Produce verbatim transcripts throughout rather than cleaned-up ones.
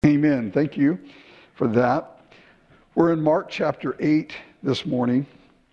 Amen. Thank you for that. We're in Mark chapter eight this morning.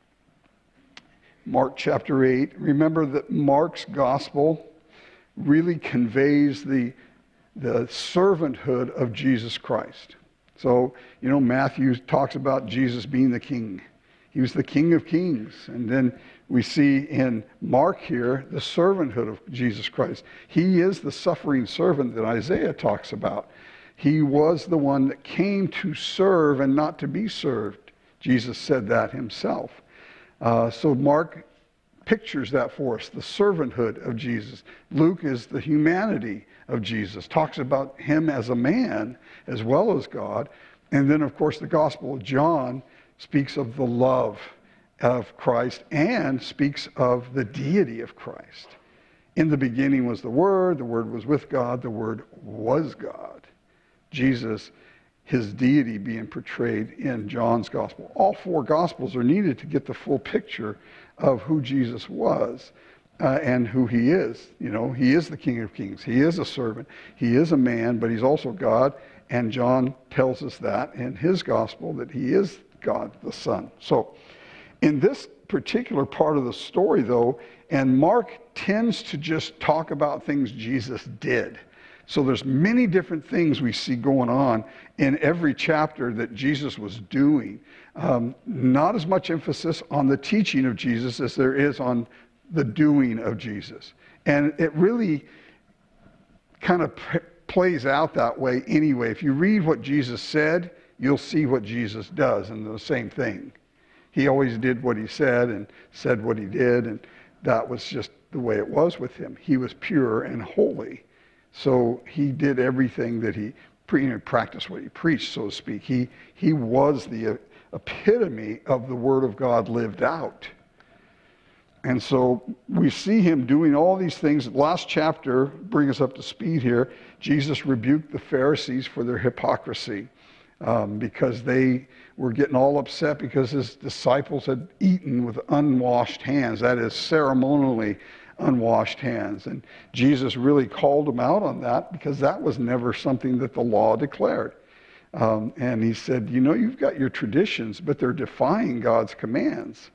Mark chapter eight. Remember that Mark's gospel really conveys the, the servanthood of Jesus Christ. So, you know, Matthew talks about Jesus being the king. He was the King of Kings. And then we see in Mark here the servanthood of Jesus Christ. He is the suffering servant that Isaiah talks about. He was the one that came to serve and not to be served. Jesus said that himself. Uh, so Mark pictures that for us, the servanthood of Jesus. Luke is the humanity of Jesus, talks about him as a man as well as God. And then, of course, the Gospel of John speaks of the love of Christ and speaks of the deity of Christ. In the beginning was the Word, the Word was with God, the Word was God. Jesus, his deity being portrayed in John's gospel. All four gospels are needed to get the full picture of who Jesus was uh, and who he is. You know, he is the King of Kings. He is a servant. He is a man, but he's also God. And John tells us that in his gospel, that he is God the Son. So in this particular part of the story, though, and Mark tends to just talk about things Jesus did. So there's many different things we see going on in every chapter that Jesus was doing. Um, not as much emphasis on the teaching of Jesus as there is on the doing of Jesus. And it really kind of p- plays out that way anyway. If you read what Jesus said, you'll see what Jesus does, and the same thing. He always did what he said and said what he did, and that was just the way it was with him. He was pure and holy. So he did everything that he pre- you know, practiced what he preached, so to speak. He, he was the epitome of the Word of God lived out. And so we see him doing all these things. Last chapter, bring us up to speed here, Jesus rebuked the Pharisees for their hypocrisy um, because they were getting all upset because his disciples had eaten with unwashed hands, that is, ceremonially unwashed hands. And Jesus really called them out on that because that was never something that the law declared. Um, and he said, you know, you've got your traditions, but they're defying God's commands.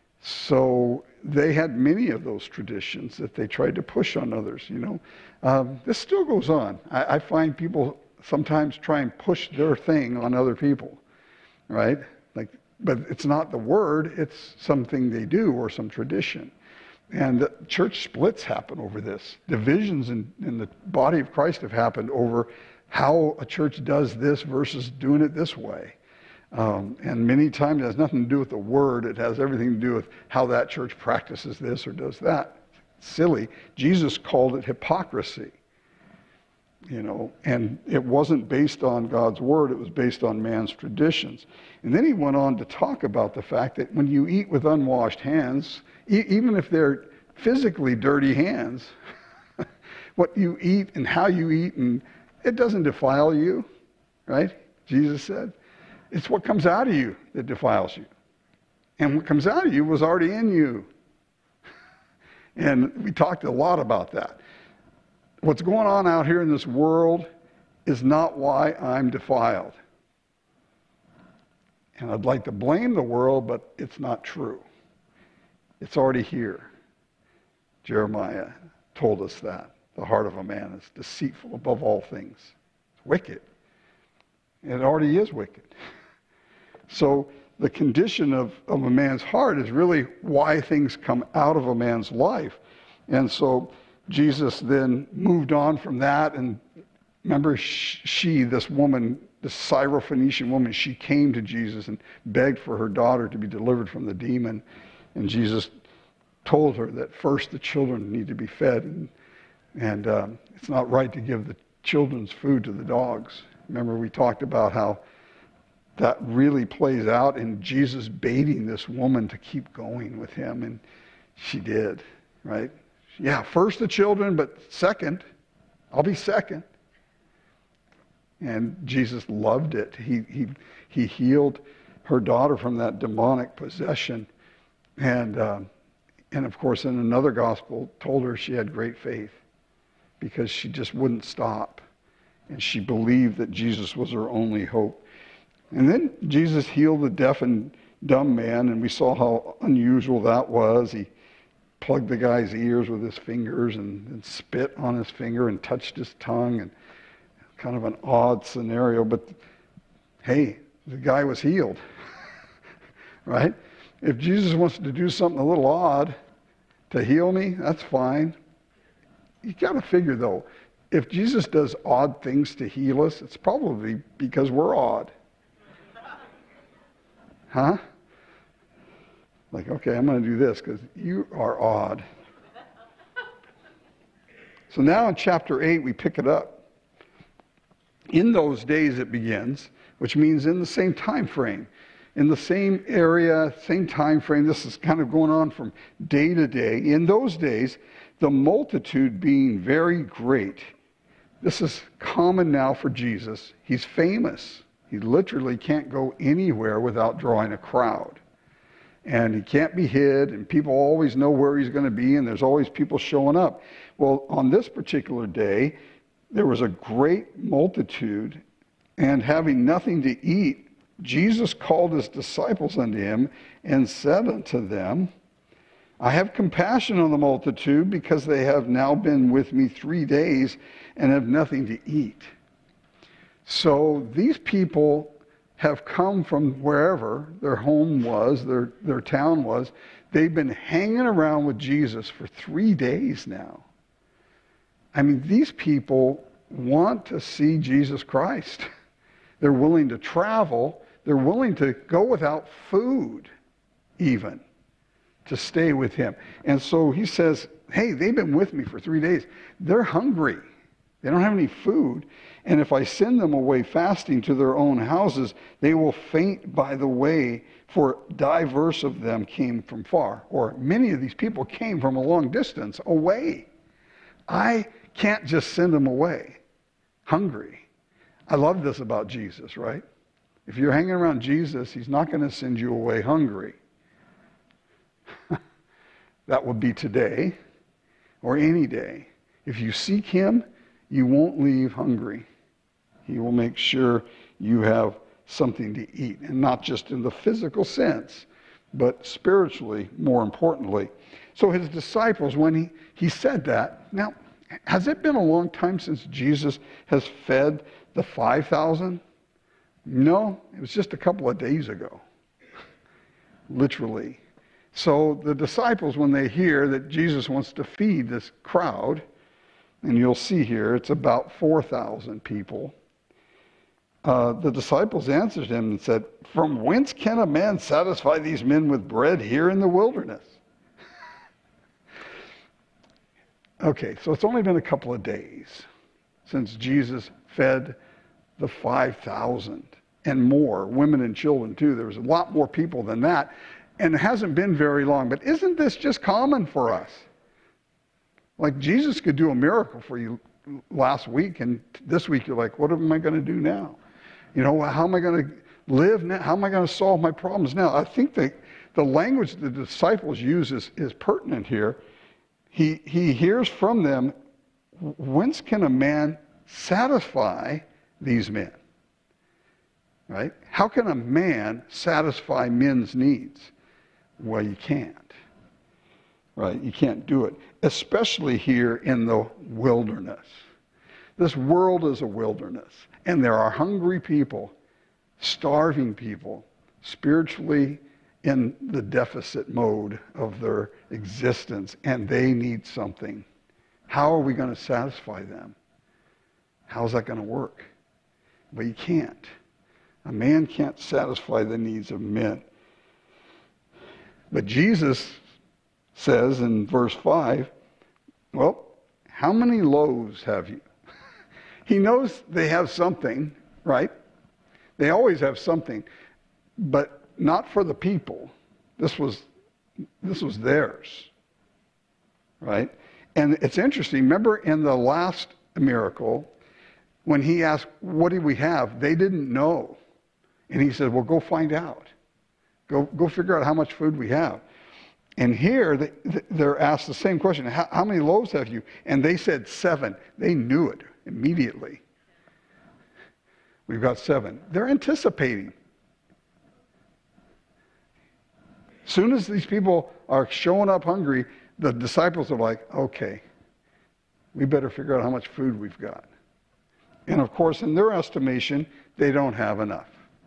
So they had many of those traditions that they tried to push on others, you know. Um, this still goes on. I, I find people sometimes try and push their thing on other people, right? Like, but it's not the word, it's something they do or some tradition. And the church splits happen over this. Divisions in, in the body of Christ have happened over how a church does this versus doing it this way. Um, and many times it has nothing to do with the word. It has everything to do with how that church practices this or does that. It's silly. Jesus called it hypocrisy. You know, and it wasn't based on God's word. It was based on man's traditions. And then he went on to talk about the fact that when you eat with unwashed hands, e- even if they're physically dirty hands, what you eat and how you eat, and it doesn't defile you, right? Jesus said, it's what comes out of you that defiles you. And what comes out of you was already in you. And we talked a lot about that. What's going on out here in this world is not why I'm defiled. And I'd like to blame the world, but it's not true. It's already here. Jeremiah told us that. The heart of a man is deceitful above all things. It's wicked. It already is wicked. So the condition of, of a man's heart is really why things come out of a man's life. And so Jesus then moved on from that, and remember she, this woman, this Syrophoenician woman, she came to Jesus and begged for her daughter to be delivered from the demon, and Jesus told her that first the children need to be fed, and, and um, it's not right to give the children's food to the dogs. Remember we talked about how that really plays out in Jesus baiting this woman to keep going with him, and she did, right? Yeah, first the children, but second, I'll be second. And Jesus loved it. He, he, he healed her daughter from that demonic possession. And, um, and of course, in another gospel, told her she had great faith because she just wouldn't stop. and she believed that Jesus was her only hope. And then Jesus healed the deaf and dumb man, and we saw how unusual that was. He plugged the guy's ears with his fingers and, and spit on his finger and touched his tongue, and kind of an odd scenario, but hey, the guy was healed, right? If Jesus wants to do something a little odd to heal me, that's fine. You got to figure, though, if Jesus does odd things to heal us, it's probably because we're odd. Huh? Like, okay, I'm going to do this because you are odd. So now in chapter eight, we pick it up. In those days it begins, which means in the same time frame, in the same area, same time frame. This is kind of going on from day to day. In those days, the multitude being very great. This is common now for Jesus. He's famous. He literally can't go anywhere without drawing a crowd. And he can't be hid, and people always know where he's going to be, and there's always people showing up. Well, on this particular day, there was a great multitude, and having nothing to eat, Jesus called his disciples unto him and said unto them, I have compassion on the multitude, because they have now been with me three days and have nothing to eat. So these people have come from wherever their home was, their, their town was. They've been hanging around with Jesus for three days now. I mean, these people want to see Jesus Christ. They're willing to travel. They're willing to go without food, even, to stay with him. And so he says, hey, they've been with me for three days. They're hungry. They don't have any food. And if I send them away fasting to their own houses, they will faint by the way, for diverse of them came from far. Or many of these people came from a long distance away. I can't just send them away hungry. I love this about Jesus, right? If you're hanging around Jesus, he's not going to send you away hungry. That would be today or any day. If you seek him, you won't leave hungry. He will make sure you have something to eat, and not just in the physical sense, but spiritually, more importantly. So his disciples, when he, he said that, now, has it been a long time since Jesus has fed the five thousand? No, it was just a couple of days ago, literally. So the disciples, when they hear that Jesus wants to feed this crowd, and you'll see here, it's about four thousand people. Uh, the disciples answered him and said, from whence can a man satisfy these men with bread here in the wilderness? Okay, so it's only been a couple of days since Jesus fed the five thousand and more, women and children too. There was a lot more people than that, and it hasn't been very long. But isn't this just common for us? Like, Jesus could do a miracle for you last week, and this week you're like, what am I going to do now? You know, how am I going to live now? How am I going to solve my problems now? I think that the language the disciples use is, is pertinent here. He, he hears from them, whence can a man satisfy these men? Right? How can a man satisfy men's needs? Well, you can't. Right? You can't do it, especially here in the wilderness. This world is a wilderness, and there are hungry people, starving people, spiritually in the deficit mode of their existence, and they need something. How are we going to satisfy them? How's that going to work? Well, you can't. A man can't satisfy the needs of men. But Jesus says in verse five, well, how many loaves have you? He knows they have something, right? They always have something, but not for the people. This was, this was theirs, right? And it's interesting. Remember in the last miracle, when he asked, what do we have? They didn't know. And he said, well, go find out. Go, go figure out how much food we have. And here, they, they're asked the same question. How, how many loaves have you? And they said seven. They knew it immediately. We've got seven. They're anticipating. As soon as these people are showing up hungry, the disciples are like, okay, we better figure out how much food we've got. And of course, in their estimation, they don't have enough,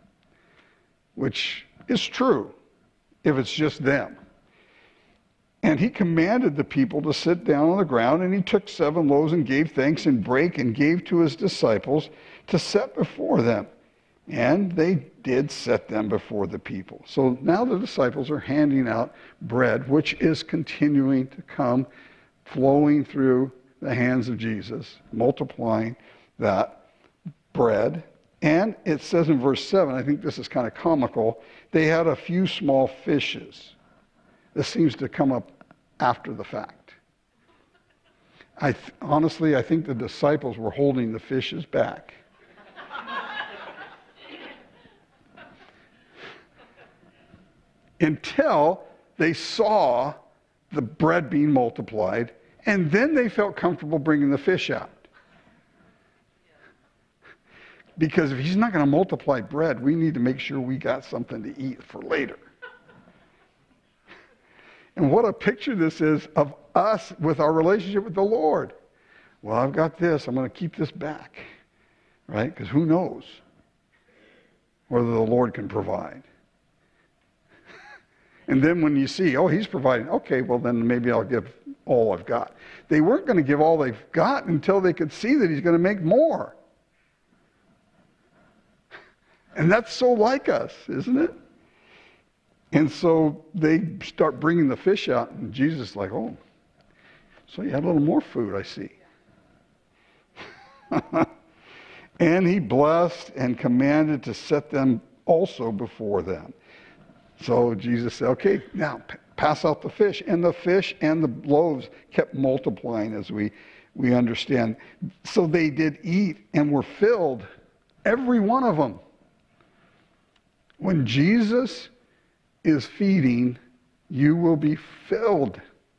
which is true if it's just them. And he commanded the people to sit down on the ground, and he took seven loaves and gave thanks and brake and gave to his disciples to set before them. And they did set them before the people. So now the disciples are handing out bread, which is continuing to come, flowing through the hands of Jesus, multiplying that bread. And it says in verse seven, I think this is kind of comical, they had a few small fishes. This seems to come up after the fact. I th- honestly, I think the disciples were holding the fishes back. Until they saw the bread being multiplied, and then they felt comfortable bringing the fish out. Because if he's not going to multiply bread, we need to make sure we got something to eat for later. And what a picture this is of us with our relationship with the Lord. Well, I've got this. I'm going to keep this back. Right? Because who knows whether the Lord can provide. And then when you see, oh, he's providing, okay, well then maybe I'll give all I've got. They weren't going to give all they've got until they could see that he's going to make more. And that's so like us, isn't it? And so they start bringing the fish out, and Jesus is like, oh, so you had a little more food, I see. And he blessed and commanded to set them also before them. So Jesus said, okay, now p- pass out the fish. And the fish and the loaves kept multiplying, as we, we understand. So they did eat and were filled, every one of them. When Jesus is feeding, you will be filled.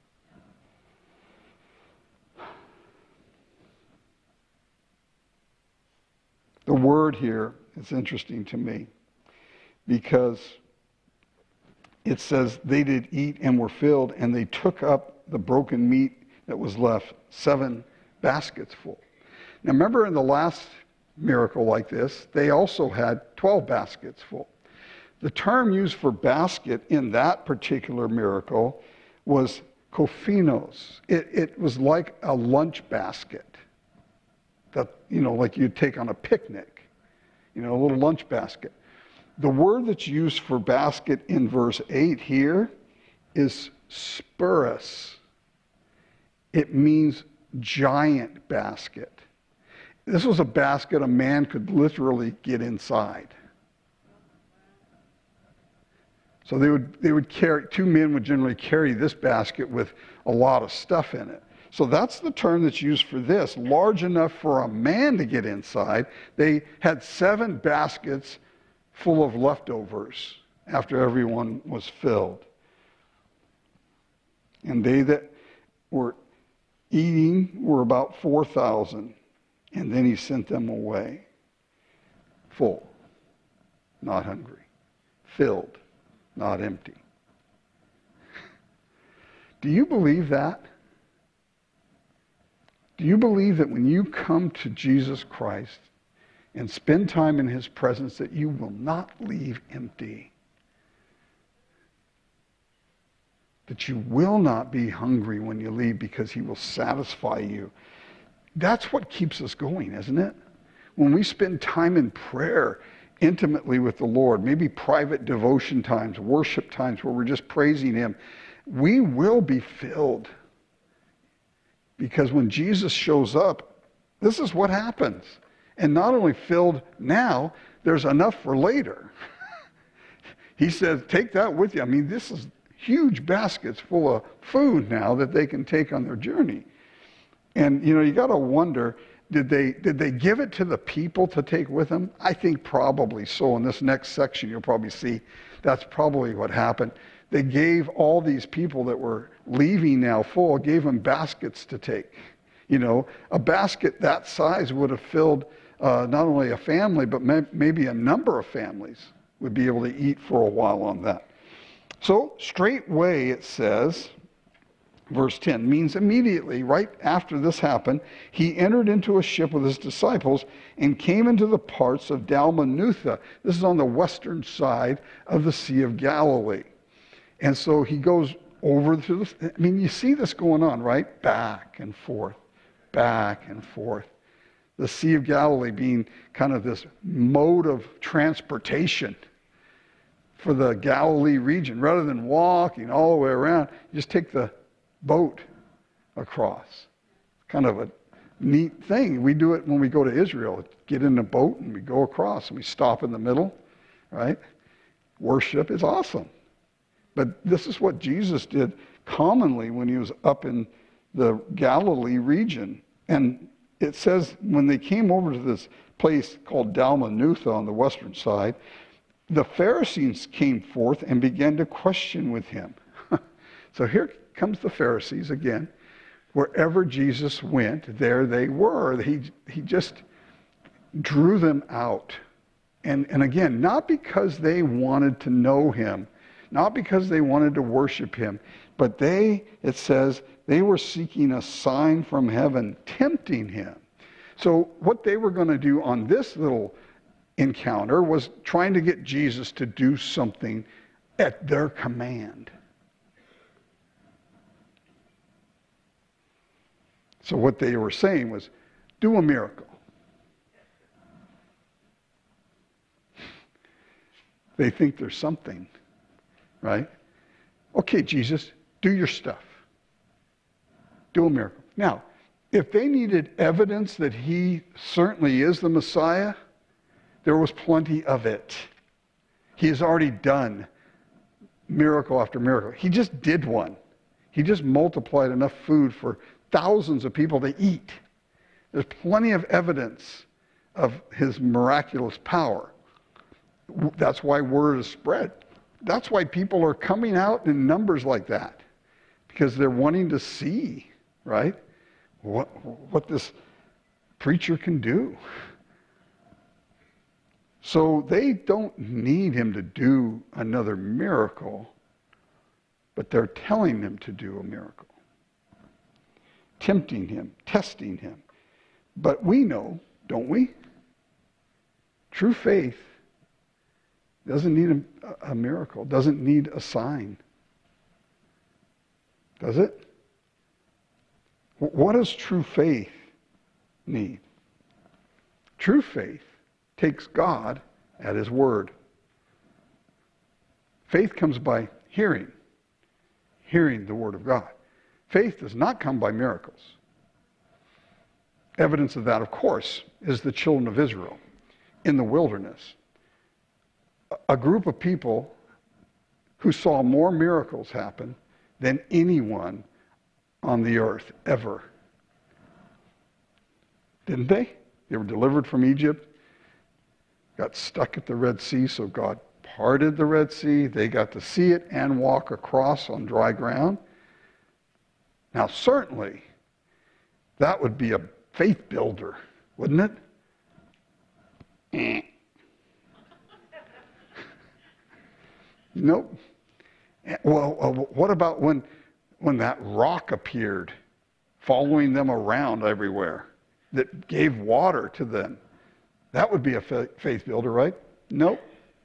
The word here is interesting to me because it says they did eat and were filled, and they took up the broken meat that was left, seven baskets full. Now remember, in the last miracle like this, they also had twelve baskets full. The term used for basket in that particular miracle was kophinos. It, it was like a lunch basket that, you know, like you'd take on a picnic, you know, a little lunch basket. The word that's used for basket in verse eight here is spurus. It means giant basket. This was a basket a man could literally get inside. So they would they would carry, two men would generally carry this basket with a lot of stuff in it. So that's the term that's used for this, large enough for a man to get inside. They had seven baskets full of leftovers after everyone was filled. And they that were eating were about four thousand. And then he sent them away. Full, not hungry. Filled, not empty. Do you believe that? Do you believe that when you come to Jesus Christ and spend time in his presence, that you will not leave empty? That you will not be hungry when you leave because he will satisfy you? That's what keeps us going, isn't it? When we spend time in prayer intimately with the Lord, maybe private devotion times, worship times where we're just praising him, we will be filled. Because when Jesus shows up, this is what happens. And not only filled now, there's enough for later. He says, take that with you. I mean, this is huge baskets full of food now that they can take on their journey. And, you know, you got to wonder, did they did they give it to the people to take with them? I think probably so. In this next section, you'll probably see that's probably what happened. They gave all these people that were leaving now full, gave them baskets to take. You know, a basket that size would have filled uh, not only a family, but may, maybe a number of families would be able to eat for a while on that. So straightway, it says, verse ten, means immediately, right after this happened, he entered into a ship with his disciples and came into the parts of Dalmanutha. This is on the western side of the Sea of Galilee. And so he goes over to the, I mean, you see this going on, right? Back and forth, back and forth. The Sea of Galilee being kind of this mode of transportation for the Galilee region. Rather than walking all the way around, you just take the boat across. Kind of a neat thing. We do it when we go to Israel. Get in a boat and we go across and we stop in the middle, right? Worship is awesome. But this is what Jesus did commonly when he was up in the Galilee region. And it says when they came over to this place called Dalmanutha on the western side, the Pharisees came forth and began to question with him. So here comes the Pharisees again. Wherever Jesus went, there they were. He, he just drew them out. And, and again, not because they wanted to know him, not because they wanted to worship him, but they, it says, they were seeking a sign from heaven, tempting him. So what they were going to do on this little encounter was trying to get Jesus to do something at their command. So what they were saying was, do a miracle. They think there's something, right? Okay, Jesus, do your stuff. Do a miracle. Now, if they needed evidence that he certainly is the Messiah, there was plenty of it. He has already done miracle after miracle. He just did one. He just multiplied enough food for thousands of people to eat. There's plenty of evidence of his miraculous power. That's why word is spread. That's why people are coming out in numbers like that, because they're wanting to see, right, what, what this preacher can do. So they don't need him to do another miracle, but they're telling him to do a miracle. Tempting him, testing him. But we know, don't we? True faith doesn't need a, a miracle, doesn't need a sign. Does it? What does true faith need? True faith takes God at his word. Faith comes by hearing, hearing the word of God. Faith does not come by miracles. Evidence of that, of course, is the children of Israel in the wilderness. A group of people who saw more miracles happen than anyone on the earth ever. Didn't they? They were delivered from Egypt, got stuck at the Red Sea, so God parted the Red Sea. They got to see it and walk across on dry ground. Now, certainly, that would be a faith builder, wouldn't it? Nope. Well, uh, what about when, when that rock appeared, following them around everywhere, that gave water to them? That would be a faith builder, right? Nope.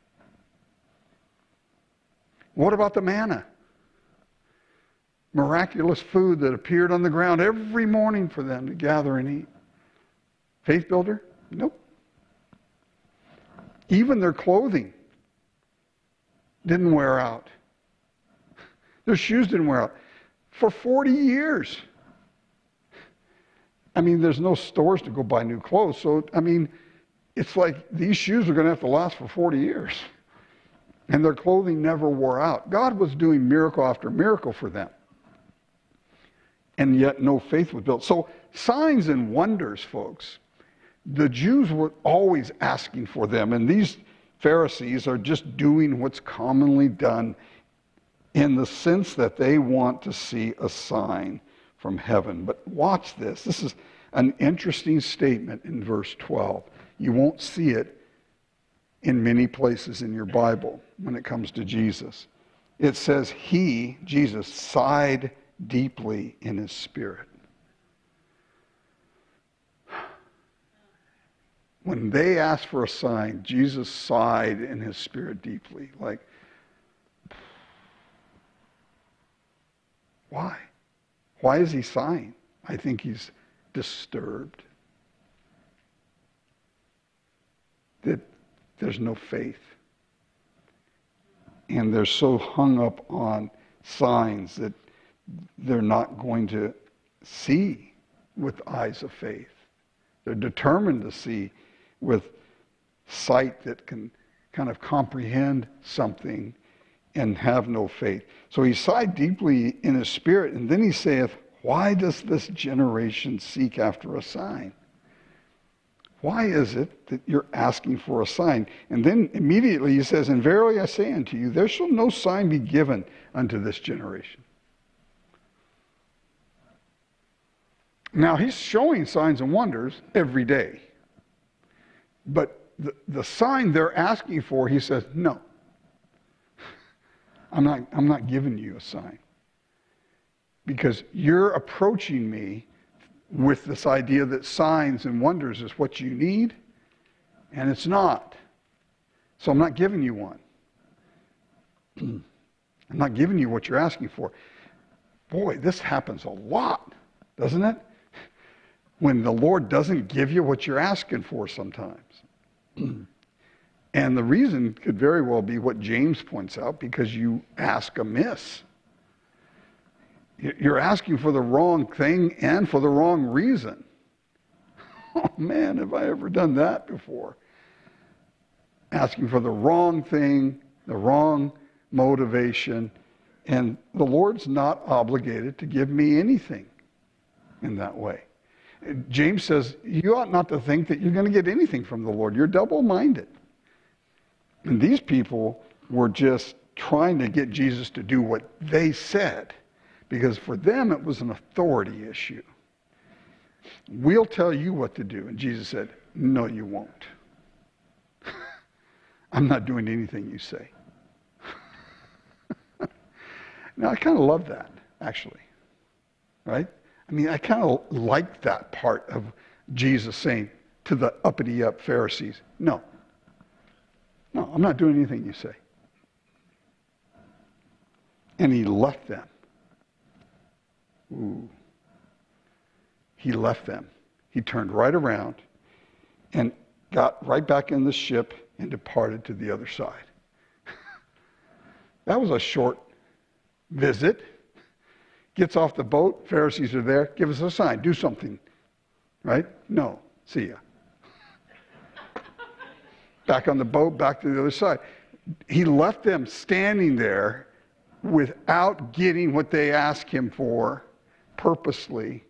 What about the manna? Miraculous food that appeared on the ground every morning for them to gather and eat. Faith builder? Nope. Even their clothing didn't wear out. Their shoes didn't wear out. For forty years. I mean, there's no stores to go buy new clothes. So, I mean, it's like these shoes are going to have to last for forty years. And their clothing never wore out. God was doing miracle after miracle for them. And yet no faith was built. So signs and wonders, folks, the Jews were always asking for them. And these Pharisees are just doing what's commonly done in the sense that they want to see a sign from heaven. But watch this. This is an interesting statement in verse twelve. You won't see it in many places in your Bible when it comes to Jesus. It says he, Jesus, sighed deeply in his spirit. When they asked for a sign, Jesus sighed in his spirit deeply. Like, why? Why is he sighing? I think he's disturbed that there's no faith. And they're so hung up on signs that they're not going to see with eyes of faith. They're determined to see with sight that can kind of comprehend something and have no faith. So he sighed deeply in his spirit, and then he saith, why does this generation seek after a sign? Why is it that you're asking for a sign? And then immediately he says, and verily I say unto you, there shall no sign be given unto this generation. Now he's showing signs and wonders every day. But the, the sign they're asking for, he says, no. I'm not, I'm not giving you a sign. Because you're approaching me with this idea that signs and wonders is what you need, and it's not. So I'm not giving you one. I'm not giving you what you're asking for. Boy, this happens a lot, doesn't it? When the Lord doesn't give you what you're asking for sometimes. And the reason could very well be what James points out, because you ask amiss. You're asking for the wrong thing and for the wrong reason. Oh man, have I ever done that before? Asking for the wrong thing, the wrong motivation, and the Lord's not obligated to give me anything in that way. James says, you ought not to think that you're going to get anything from the Lord. You're double-minded. And these people were just trying to get Jesus to do what they said, because for them it was an authority issue. We'll tell you what to do. And Jesus said, no, you won't. I'm not doing anything you say. Now, I kind of love that, actually. Right? I mean, I kind of like that part of Jesus saying to the uppity-up Pharisees, no. No, I'm not doing anything you say. And he left them. Ooh. He left them. He turned right around and got right back in the ship and departed to the other side. That was a short visit. Gets off the boat, Pharisees are there, give us a sign, do something. Right? No, see ya. Back on the boat, back to the other side. He left them standing there without getting what they asked him for purposely.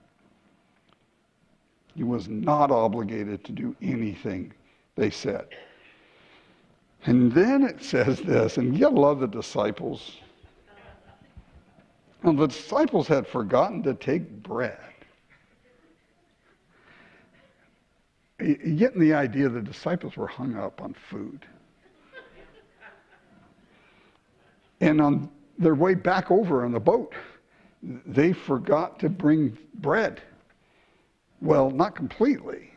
He was not obligated to do anything they said. And then it says this, and you gotta love the disciples. And the disciples had forgotten to take bread. You getting the idea the disciples were hung up on food. And on their way back over on the boat, they forgot to bring bread. Well, not completely.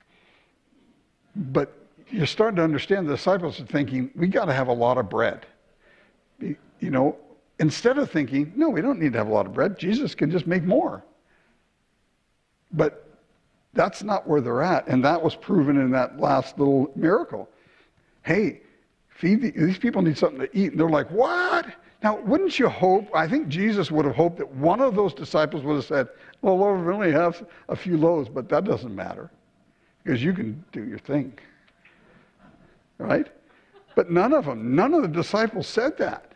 But you're starting to understand the disciples are thinking, we got to have a lot of bread. You know, instead of thinking, no, we don't need to have a lot of bread. Jesus can just make more. But that's not where they're at. And that was proven in that last little miracle. Hey, feed the, these people need something to eat. And they're like, what? Now, wouldn't you hope, I think Jesus would have hoped that one of those disciples would have said, well, Lord, we only have a few loaves, but that doesn't matter because you can do your thing. Right? But none of them, none of the disciples said that.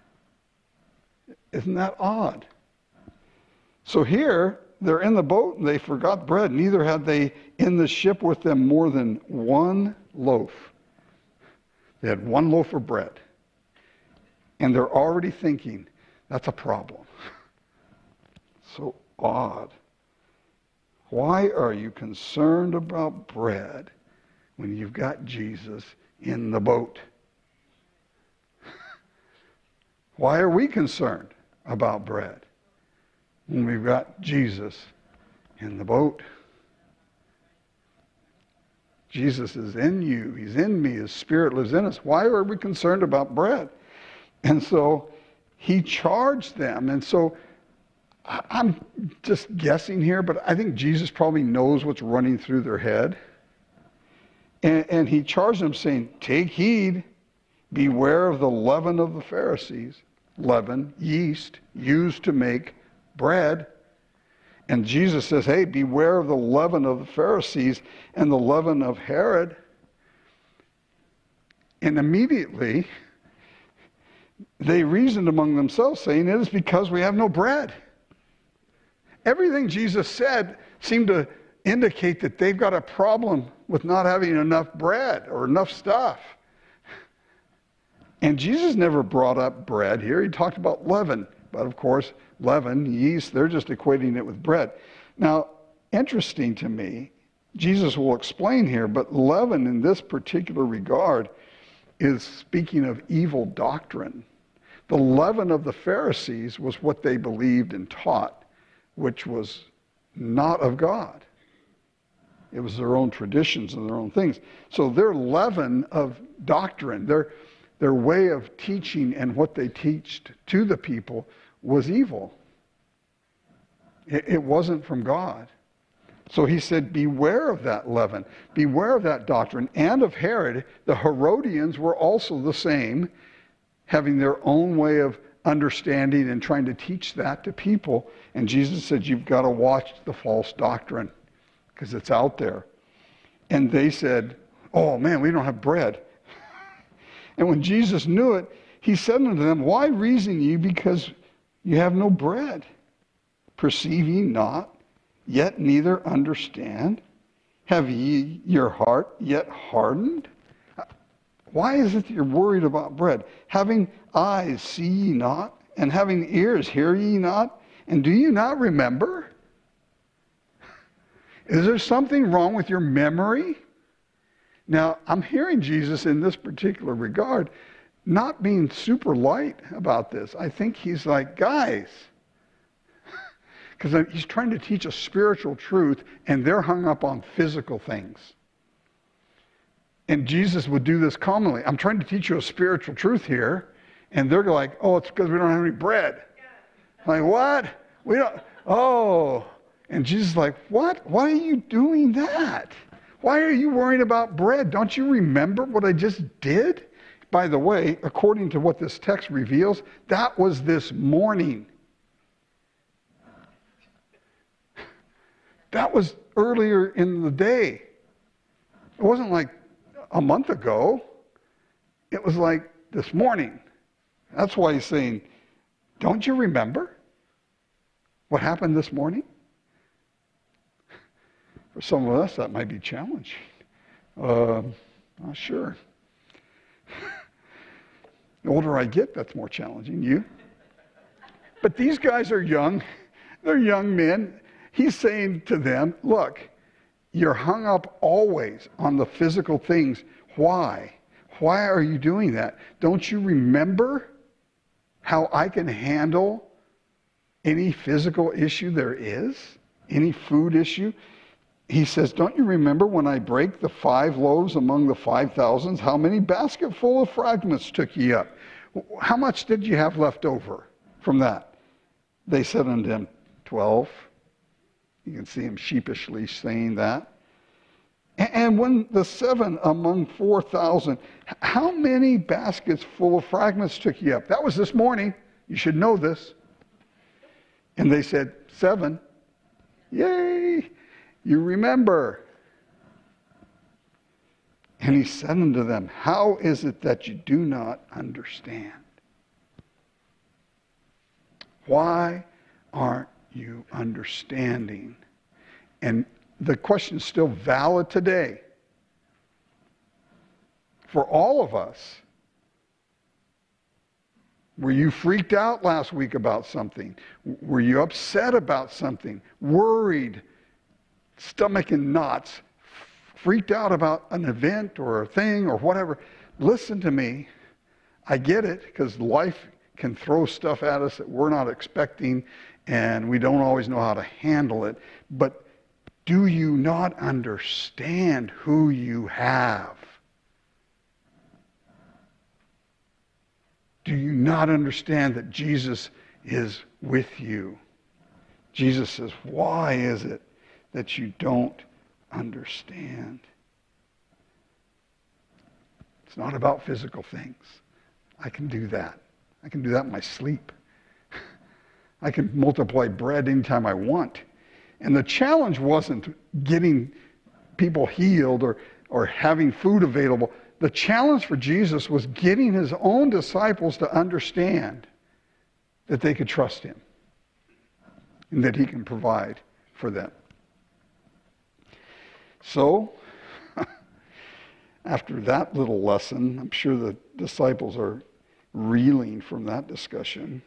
Isn't that odd? So here, they're in the boat and they forgot bread. Neither had they in the ship with them more than one loaf. They had one loaf of bread. And they're already thinking, that's a problem. So odd. Why are you concerned about bread when you've got Jesus in the boat. Why are we concerned about bread when we've got Jesus in the boat? Jesus is in you. He's in me. His Spirit lives in us. Why are we concerned about bread? And so he charged them. And so I'm just guessing here, but I think Jesus probably knows what's running through their head. And, and he charged them saying, take heed, beware of the leaven of the Pharisees. Leaven, yeast, used to make bread. And Jesus says, hey, beware of the leaven of the Pharisees and the leaven of Herod. And immediately, they reasoned among themselves, saying, it is because we have no bread. Everything Jesus said seemed to indicate that they've got a problem with not having enough bread or enough stuff. And Jesus never brought up bread here. He talked about leaven. But of course, leaven, yeast, they're just equating it with bread. Now, interesting to me, Jesus will explain here, but leaven in this particular regard is speaking of evil doctrine. The leaven of the Pharisees was what they believed and taught, which was not of God. It was their own traditions and their own things. So their leaven of doctrine, their, their way of teaching and what they taught to the people was evil. It, it wasn't from God. So he said, beware of that leaven. Beware of that doctrine. And of Herod, the Herodians were also the same, having their own way of understanding and trying to teach that to people. And Jesus said, you've got to watch the false doctrine because it's out there. And they said, oh man, we don't have bread. And when Jesus knew it, he said unto them, why reason ye because you have no bread? Perceive ye not, yet neither understand? Have ye your heart yet hardened? Why is it that you're worried about bread? Having eyes, see ye not? And having ears, hear ye not? And do you not remember? Is there something wrong with your memory? Now, I'm hearing Jesus in this particular regard not being super light about this. I think he's like, guys, because he's trying to teach a spiritual truth, and they're hung up on physical things. And Jesus would do this commonly. I'm trying to teach you a spiritual truth here, and they're like, oh, it's because we don't have any bread. I'm like, what? We don't, oh. And Jesus is like, what? Why are you doing that? Why are you worrying about bread? Don't you remember what I just did? By the way, according to what this text reveals, that was this morning. That was earlier in the day. It wasn't like a month ago. It was like this morning. That's why he's saying, don't you remember what happened this morning? For some of us, that might be challenging. Uh, not sure. The older I get, that's more challenging. You? But these guys are young. They're young men. He's saying to them, look, you're hung up always on the physical things. Why? Why are you doing that? Don't you remember how I can handle any physical issue there is? Any food issue? He says, don't you remember when I break the five loaves among the five thousands? How many basketful of fragments took ye up? How much did you have left over from that? They said unto him, twelve. You can see him sheepishly saying that. And when the seven among four thousand, how many baskets full of fragments took ye up? That was this morning. You should know this. And they said, seven. Yay! You remember. And he said unto them, how is it that you do not understand? Why aren't you understanding? And the question is still valid today. For all of us. Were you freaked out last week about something? Were you upset about something? Worried? Stomach in knots? freaked out about an event or a thing or whatever. Listen to me. I get it, because life can throw stuff at us that we're not expecting, and we don't always know how to handle it. But do you not understand who you have? Do you not understand that Jesus is with you? Jesus says, why is it that you don't understand? It's not about physical things. I can do that. I can do that in my sleep. I can multiply bread anytime I want. And the challenge wasn't getting people healed or, or having food available. The challenge for Jesus was getting his own disciples to understand that they could trust him and that he can provide for them. So, after that little lesson, I'm sure the disciples are reeling from that discussion.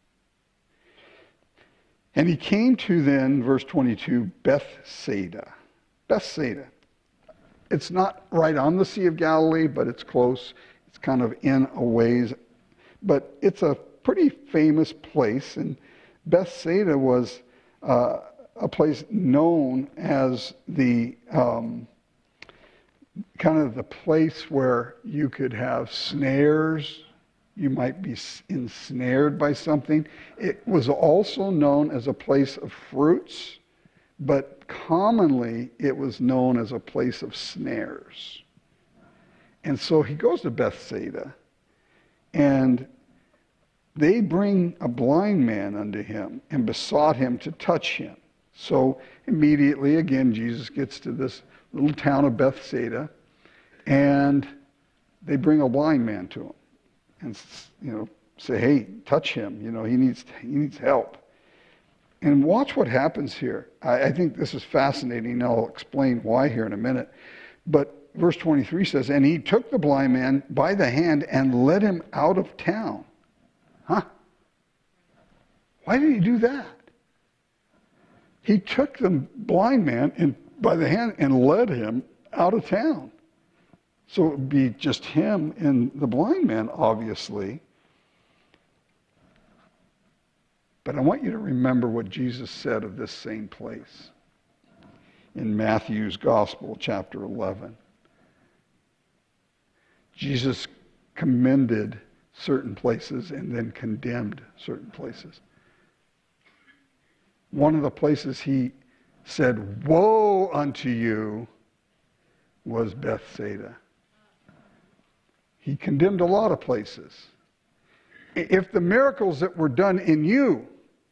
And he came to then, verse twenty-two, Bethsaida. Bethsaida. It's not right on the Sea of Galilee, but it's close. It's kind of in a ways. But it's a pretty famous place. And Bethsaida was uh, a place known as the um, kind of the place where you could have snares. You might be ensnared by something. It was also known as a place of fruits, but commonly it was known as a place of snares. And so he goes to Bethsaida, and they bring a blind man unto him and besought him to touch him. So immediately, again, Jesus gets to this little town of Bethsaida, and they bring a blind man to him and, you know, say, hey, touch him. You know, he needs, he needs help. And watch what happens here. I, I think this is fascinating, and I'll explain why here in a minute. But verse twenty-three says, and he took the blind man by the hand and led him out of town. Huh? Why did he do that? He took the blind man and by the hand and led him out of town. So it would be just him and the blind man, obviously. But I want you to remember what Jesus said of this same place in Matthew's Gospel, chapter eleven. Jesus commended certain places and then condemned certain places. One of the places he said, woe unto you, was Bethsaida. He condemned a lot of places. If the miracles that were done in you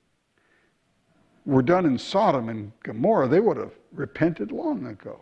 were done in Sodom and Gomorrah, they would have repented long ago.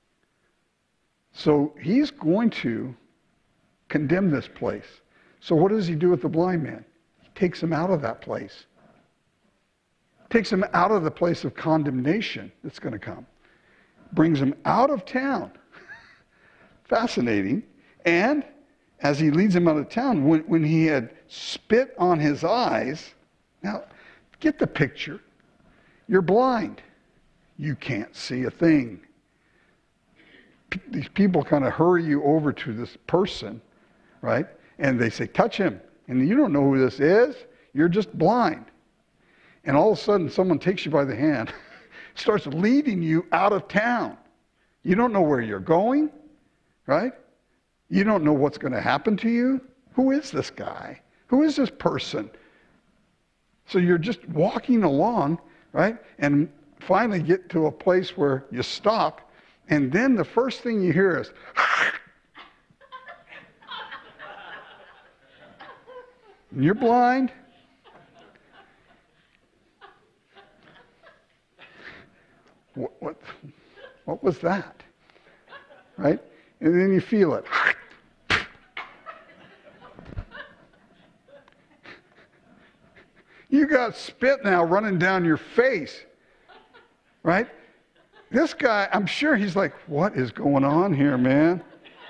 So he's going to condemn this place. So what does he do with the blind man? He takes him out of that place. Takes him out of the place of condemnation that's going to come. Brings him out of town. Fascinating. And as he leads him out of town, when, when he had spit on his eyes, now get the picture. You're blind. You can't see a thing. P- these people kind of hurry you over to this person, right? And they say, touch him. And you don't know who this is. You're just blind. And all of a sudden, someone takes you by the hand, starts leading you out of town. You don't know where you're going, right? You don't know what's going to happen to you. Who is this guy? Who is this person? So you're just walking along, right? And finally get to a place where you stop, and then the first thing you hear is, and you're blind. What, what, what was that? Right? And then you feel it. You got spit now running down your face. Right? This guy, I'm sure he's like, what is going on here, man?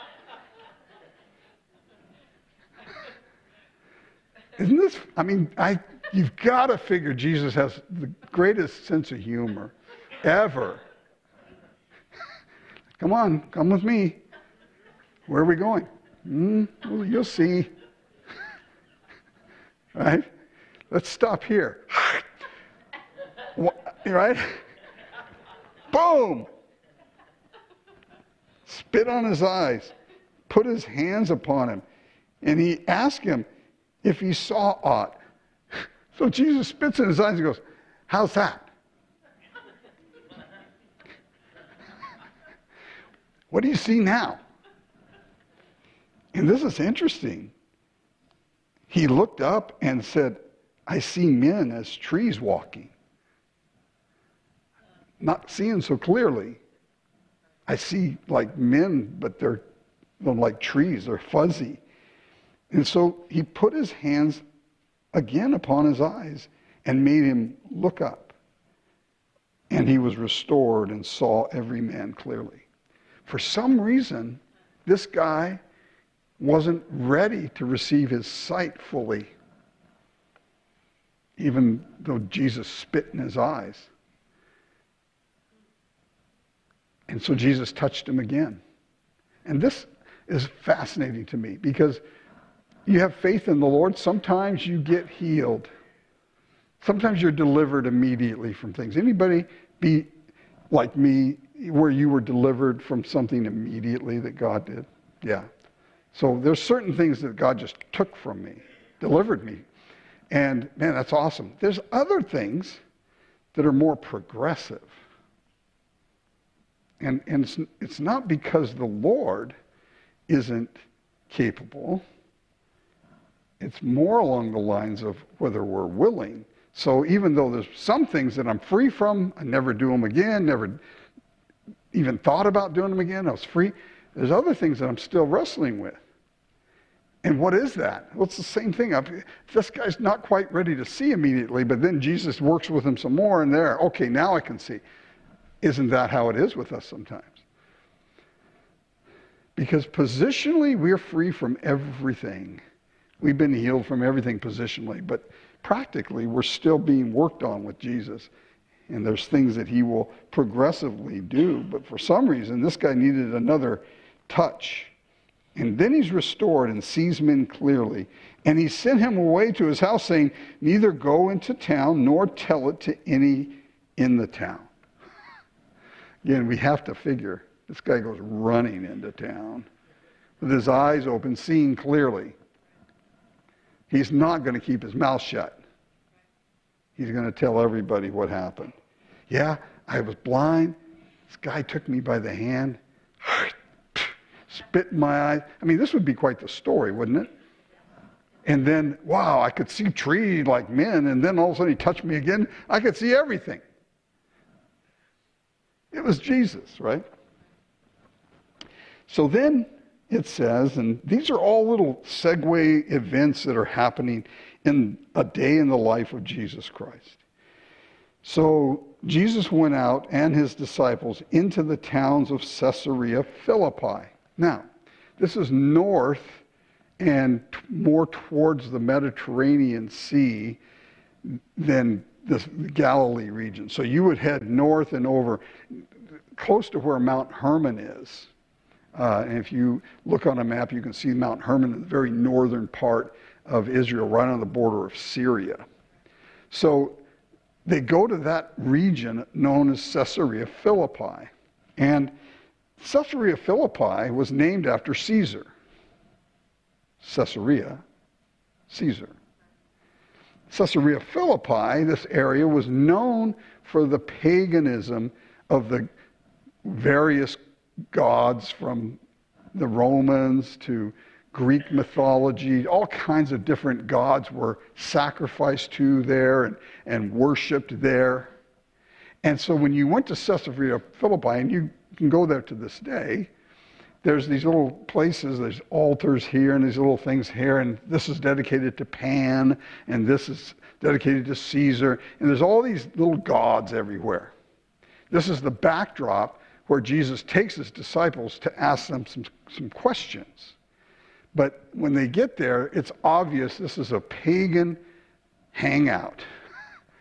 Isn't this, I mean, I, you've got to figure Jesus has the greatest sense of humor ever. Come on, come with me. Where are we going? Mm, well, you'll see. Right? Let's stop here. Right? Boom! Spit on his eyes. Put his hands upon him. And he asked him if he saw aught. So Jesus spits in his eyes and goes, how's that? What do you see now? And this is interesting. He looked up and said, I see men as trees walking. Not seeing so clearly. I see like men, but they're, they're like trees. They're fuzzy. And so he put his hands again upon his eyes and made him look up. And he was restored and saw every man clearly. For some reason, this guy wasn't ready to receive his sight fully, even though Jesus spit in his eyes. And so Jesus touched him again. And this is fascinating to me because you have faith in the Lord. Sometimes you get healed. Sometimes you're delivered immediately from things. Anybody be like me where you were delivered from something immediately that God did? Yeah. So there's certain things that God just took from me, delivered me. And man, that's awesome. There's other things that are more progressive. And, and it's, it's not because the Lord isn't capable. It's more along the lines of whether we're willing. So even though there's some things that I'm free from, I never do them again, never even thought about doing them again, I was free. There's other things that I'm still wrestling with. And what is that? Well, it's the same thing. I've, this guy's not quite ready to see immediately, but then Jesus works with him some more, and there, okay, now I can see. Isn't that how it is with us sometimes? Because positionally, we're free from everything. We've been healed from everything positionally, but practically, we're still being worked on with Jesus. And there's things that he will progressively do. But for some reason, this guy needed another touch. And then he's restored and sees men clearly. And he sent him away to his house, saying, neither go into town nor tell it to any in the town. Again, we have to figure this guy goes running into town with his eyes open, seeing clearly. He's not going to keep his mouth shut. He's going to tell everybody what happened. Yeah, I was blind. This guy took me by the hand, spit in my eyes. I mean, this would be quite the story, wouldn't it? And then, wow, I could see trees like men, and then all of a sudden he touched me again. I could see everything. It was Jesus, right? So then it says, and these are all little segue events that are happening in a day in the life of Jesus Christ. So Jesus went out and his disciples into the towns of Caesarea Philippi. Now, this is north and t- more towards the Mediterranean Sea than the Galilee region. So you would head north and over close to where Mount Hermon is. Uh, and if you look on a map, you can see Mount Hermon in the very northern part of Israel, right on the border of Syria. So they go to that region known as Caesarea Philippi. And Caesarea Philippi was named after Caesar. Caesarea, Caesar. Caesarea Philippi, this area, was known for the paganism of the various gods from the Romans to Greek mythology. All kinds of different gods were sacrificed to there and, and worshipped there. And so when you went to Caesarea Philippi, and you can go there to this day, there's these little places, there's altars here and these little things here, and this is dedicated to Pan, and this is dedicated to Caesar, and there's all these little gods everywhere. This is the backdrop where Jesus takes his disciples to ask them some, some questions. But when they get there, it's obvious this is a pagan hangout.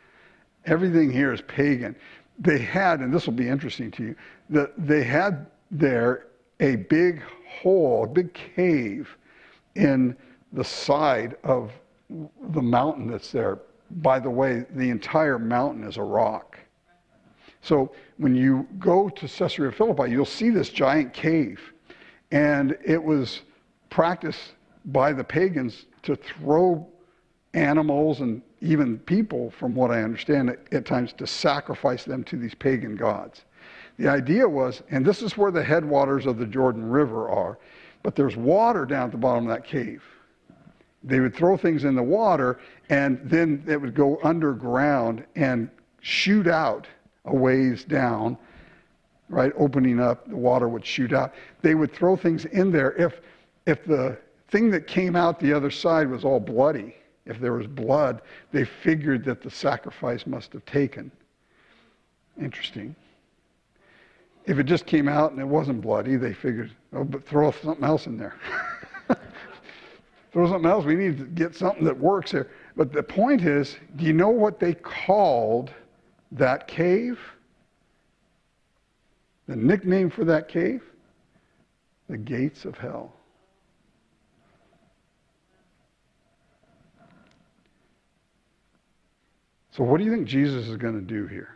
Everything here is pagan. They had, and this will be interesting to you, that they had there a big hole, a big cave in the side of the mountain that's there. By the way, the entire mountain is a rock. So when you go to Caesarea Philippi, you'll see this giant cave. And it was practiced by the pagans to throw animals and even people, from what I understand, at, at times to sacrifice them to these pagan gods. The idea was, and this is where the headwaters of the Jordan River are, but there's water down at the bottom of that cave. They would throw things in the water, and then it would go underground and shoot out a ways down, right? Opening up, the water would shoot out. They would throw things in there. If, if the thing that came out the other side was all bloody, if there was blood, they figured that the sacrifice must have taken. Interesting. If it just came out and it wasn't bloody, they figured, oh, but throw something else in there. Throw something else. We need to get something that works here. But the point is, do you know what they called that cave? The nickname for that cave? The gates of hell. So what do you think Jesus is going to do here?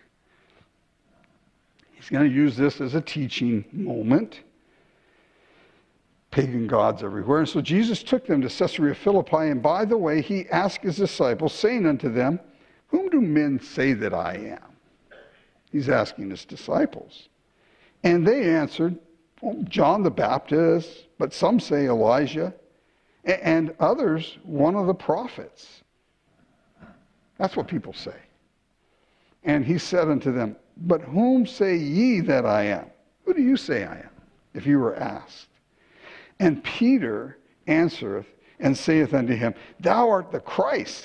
He's going to use this as a teaching moment. Pagan gods everywhere. And so Jesus took them to Caesarea Philippi, and by the way, he asked his disciples, saying unto them, whom do men say that I am? He's asking his disciples. And they answered, well, John the Baptist, but some say Elijah, and others, one of the prophets. That's what people say. And he said unto them, but whom say ye that I am? Who do you say I am? If you were asked. And Peter answereth and saith unto him, thou art the Christ.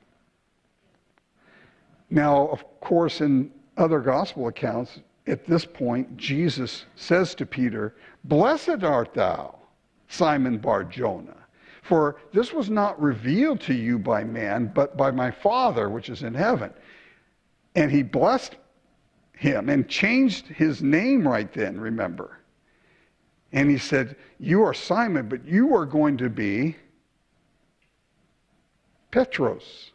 Now, of course, in other gospel accounts, at this point, Jesus says to Peter, blessed art thou, Simon Bar-Jonah, for this was not revealed to you by man, but by my Father which is in heaven. And he blessed him and changed his name right then, remember. And he said, you are Simon, but you are going to be Petros.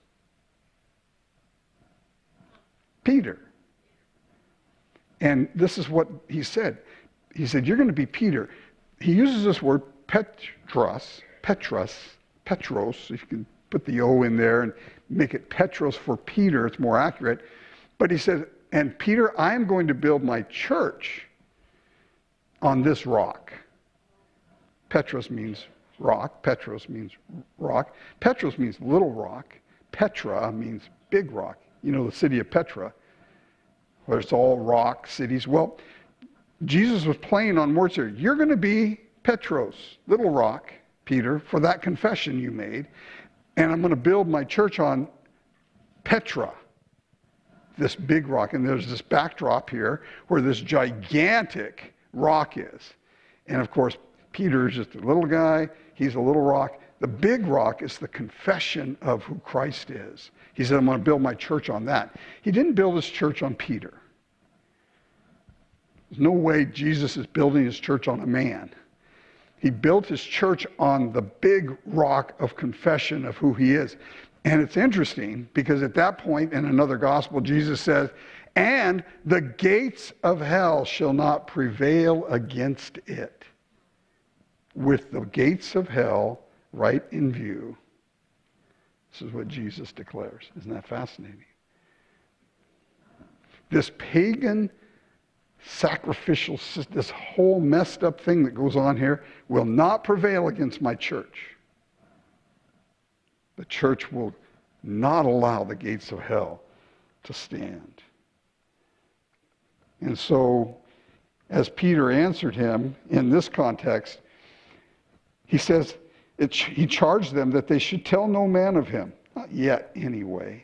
Peter. And this is what he said. He said, you're going to be Peter. He uses this word Petros, Petros, Petros, if you can put the O in there and make it Petros for Peter, it's more accurate. But he said, and Peter, I am going to build my church on this rock. Petros means rock. Petros means rock. Petros means little rock. Petra means big rock. You know, the city of Petra, where it's all rock cities. Well, Jesus was playing on words here. You're going to be Petros, little rock, Peter, for that confession you made. And I'm going to build my church on Petra, this big rock. And there's this backdrop here where this gigantic rock is. And of course, Peter is just a little guy. He's a little rock. The big rock is the confession of who Christ is. He said, I'm going to build my church on that. He didn't build his church on Peter. There's no way Jesus is building his church on a man. He built his church on the big rock of confession of who he is. And it's interesting because at that point in another gospel, Jesus says, and the gates of hell shall not prevail against it. With the gates of hell right in view. This is what Jesus declares. Isn't that fascinating? This pagan sacrificial system, this whole messed up thing that goes on here will not prevail against my church. The church will not allow the gates of hell to stand. And so, as Peter answered him in this context, he says, it, he charged them that they should tell no man of him. Not yet, anyway.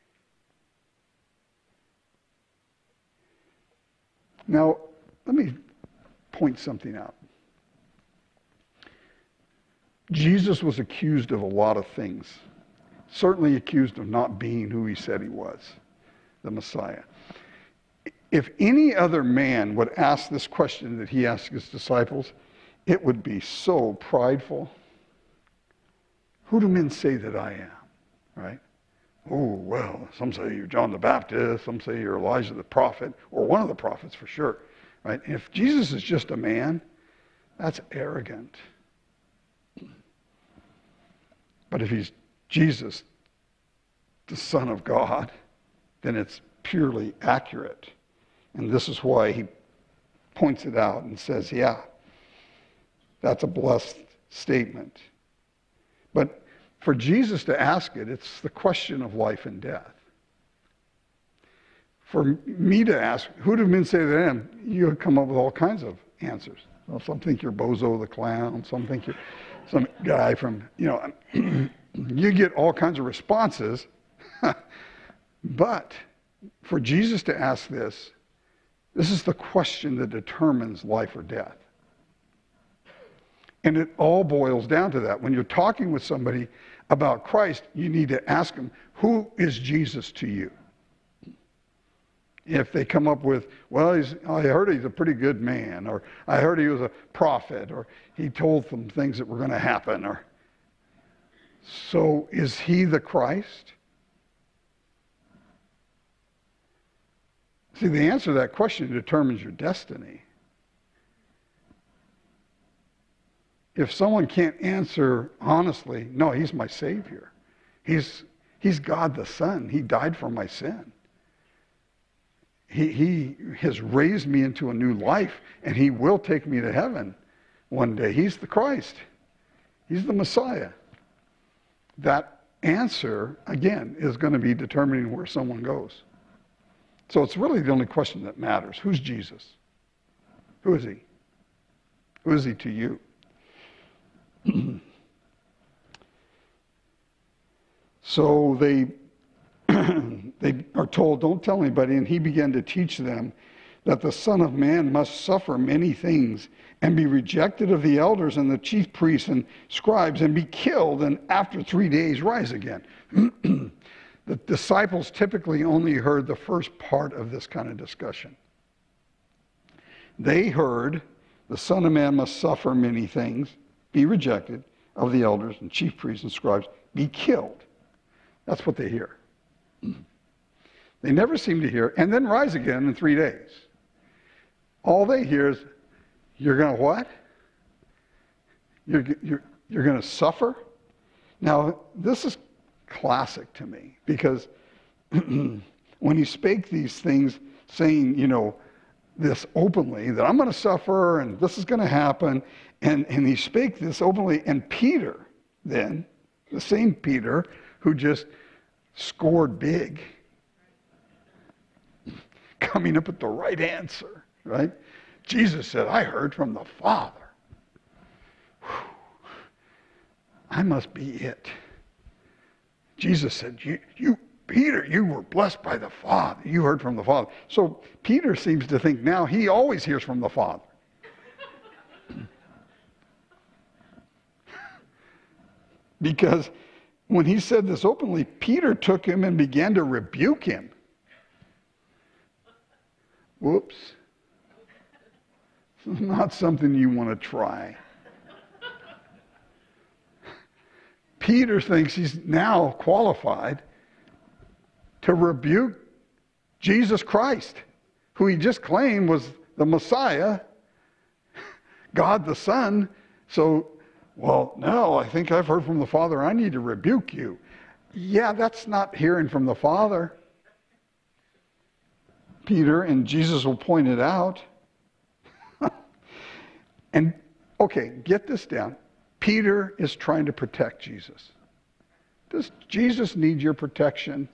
Now, let me point something out. Jesus was accused of a lot of things. Certainly accused of not being who he said he was, the Messiah. If any other man would ask this question that he asked his disciples, it would be so prideful. Who do men say that I am? Right? Oh, well, some say you're John the Baptist, some say you're Elijah the prophet, or one of the prophets for sure. Right? And if Jesus is just a man, that's arrogant. But if he's Jesus, the Son of God, then it's purely accurate. And this is why he points it out and says, yeah, that's a blessed statement. But for Jesus to ask it, it's the question of life and death. For me to ask, who do men say that I am? You come up with all kinds of answers. Well, some think you're Bozo the Clown. Some think you're some guy from, you know, you get all kinds of responses. But for Jesus to ask this, this is the question that determines life or death. And it all boils down to that. When you're talking with somebody about Christ, you need to ask them, who is Jesus to you? If they come up with, well, he's, I heard he's a pretty good man, or I heard he was a prophet, or he told some things that were going to happen, or so is he the Christ? See, the answer to that question determines your destiny. If someone can't answer honestly, no, he's my Savior. He's, he's God the Son. He died for my sin. He, he has raised me into a new life, and he will take me to heaven one day. He's the Christ. He's the Messiah. That answer, again, is going to be determining where someone goes. So it's really the only question that matters. Who's Jesus? Who is he? Who is he to you? So they they are told, don't tell anybody, and he began to teach them that the Son of Man must suffer many things and be rejected of the elders and the chief priests and scribes and be killed and after three days rise again. The disciples typically only heard the first part of this kind of discussion. They heard the Son of Man must suffer many things, be rejected of the elders and chief priests and scribes, be killed. That's what they hear. They never seem to hear, and then rise again in three days. All they hear is, you're going to what? You're, you're, you're going to suffer? Now, this is classic to me, because when he spake these things, saying, you know, this openly, that I'm going to suffer and this is going to happen, and, and he spake this openly, and Peter then, the same Peter who just scored big, coming up with the right answer, right? Jesus said, I heard from the Father. Whew. I must be it. Jesus said, you, you, Peter, you were blessed by the Father. You heard from the Father. So Peter seems to think now he always hears from the Father. Because when he said this openly, Peter took him and began to rebuke him. Whoops. This is not something you want to try. Peter thinks he's now qualified to rebuke Jesus Christ, who he just claimed was the Messiah, God the Son. So, well, no, I think I've heard from the Father. I need to rebuke you. Yeah, that's not hearing from the Father, Peter, and Jesus will point it out. And, okay, get this down. Peter is trying to protect Jesus. Does Jesus need your protection?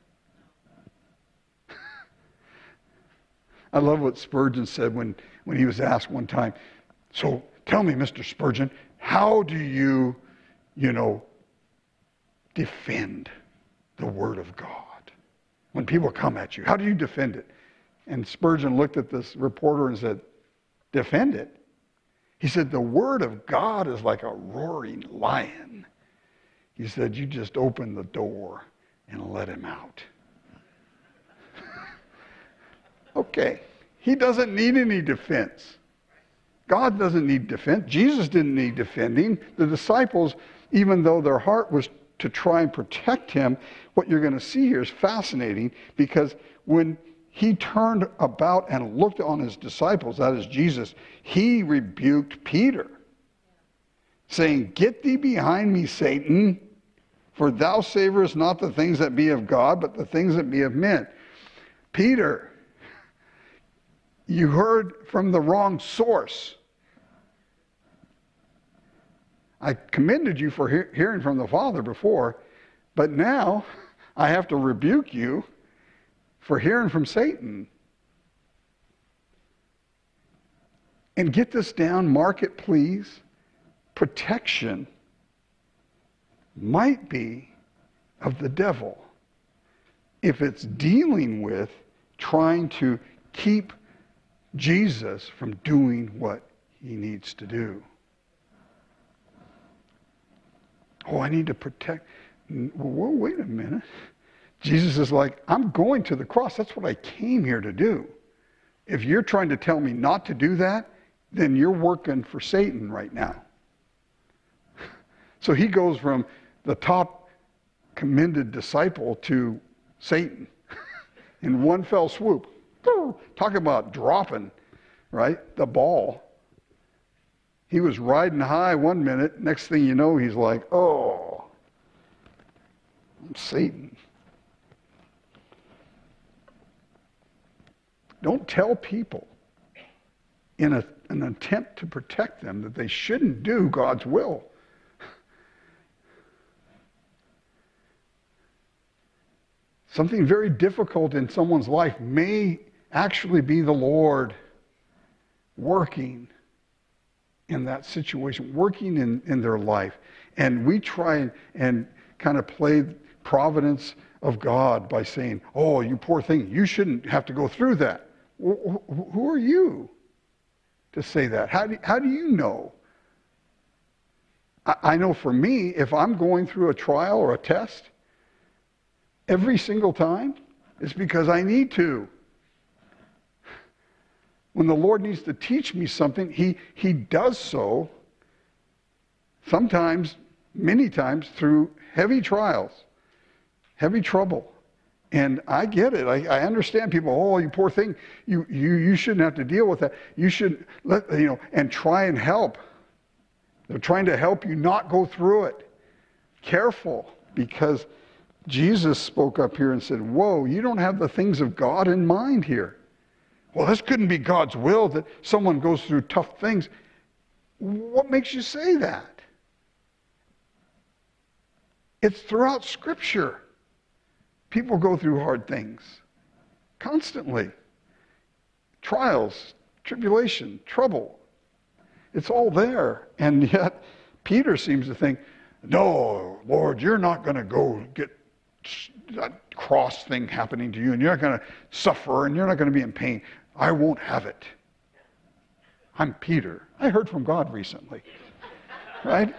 I love what Spurgeon said when, when he was asked one time, so tell me, Mister Spurgeon, how do you, you know, defend the Word of God? When people come at you, how do you defend it? And Spurgeon looked at this reporter and said, defend it? He said, the Word of God is like a roaring lion. He said, you just open the door and let him out. Okay, he doesn't need any defense. God doesn't need defense. Jesus didn't need defending. The disciples, even though their heart was to try and protect him, what you're going to see here is fascinating, because when he turned about and looked on his disciples, that is Jesus, he rebuked Peter, saying, "Get thee behind me, Satan, for thou savorest not the things that be of God, but the things that be of men." Peter, you heard from the wrong source. I commended you for he- hearing from the Father before, but now I have to rebuke you for hearing from Satan. And get this down, mark it please. Protection might be of the devil if it's dealing with trying to keep Jesus from doing what he needs to do. Oh, I need to protect. Well, wait a minute. Jesus is like, I'm going to the cross. That's what I came here to do. If you're trying to tell me not to do that, then you're working for Satan right now. So he goes from the top commended disciple to Satan in one fell swoop. Talk about dropping, right? The ball. He was riding high one minute. Next thing you know, he's like, oh, I'm Satan. Don't tell people in a, an attempt to protect them that they shouldn't do God's will. Something very difficult in someone's life may actually be the Lord working in that situation, working in, in their life. And we try and, and kind of play providence of God by saying, oh, you poor thing, you shouldn't have to go through that. Who are you to say that? How do, how do you know? I, I know for me, if I'm going through a trial or a test, every single time, it's because I need to. When the Lord needs to teach me something, he, he does so, sometimes, many times, through heavy trials, heavy trouble. And I get it. I, I understand people, oh, you poor thing, you, you, you shouldn't have to deal with that. You should, let you know, and try and help. They're trying to help you not go through it. Careful, because Jesus spoke up here and said, whoa, you don't have the things of God in mind here. Well, this couldn't be God's will that someone goes through tough things. What makes you say that? It's throughout Scripture. People go through hard things constantly. Trials, tribulation, trouble. It's all there. And yet, Peter seems to think, no, Lord, you're not going to go get that cross thing happening to you, and you're not going to suffer, and you're not going to be in pain. I won't have it. I'm Peter. I heard from God recently. Right?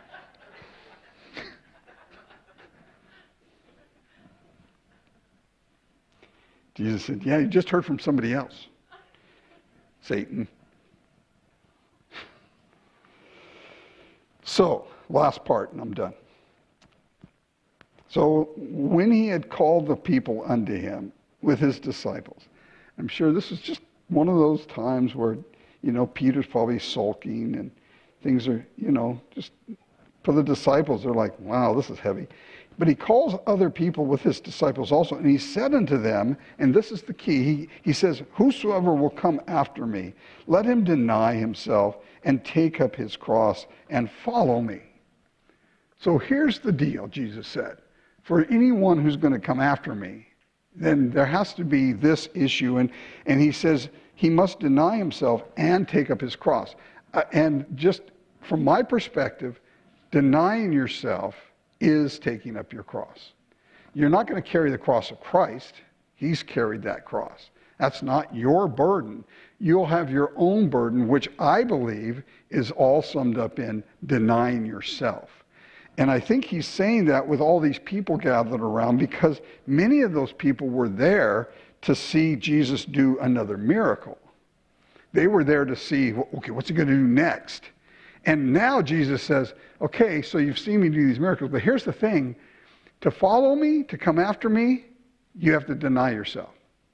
Jesus said, yeah, you just heard from somebody else. Satan. So, last part, and I'm done. So, when he had called the people unto him with his disciples, I'm sure this was just one of those times where, you know, Peter's probably sulking and things are, you know, just for the disciples, they're like, wow, this is heavy. But he calls other people with his disciples also, and he said unto them, and this is the key, he, he says, whosoever will come after me, let him deny himself and take up his cross and follow me. So here's the deal, Jesus said. For anyone who's going to come after me, then there has to be this issue. And, and he says he must deny himself and take up his cross. Uh, and just from my perspective, denying yourself is taking up your cross. You're not going to carry the cross of Christ. He's carried that cross. That's not your burden. You'll have your own burden, which I believe is all summed up in denying yourself. And I think he's saying that with all these people gathered around because many of those people were there to see Jesus do another miracle. They were there to see, okay, what's he going to do next? And now Jesus says, okay, so you've seen me do these miracles, but here's the thing. To follow me, to come after me, you have to deny yourself.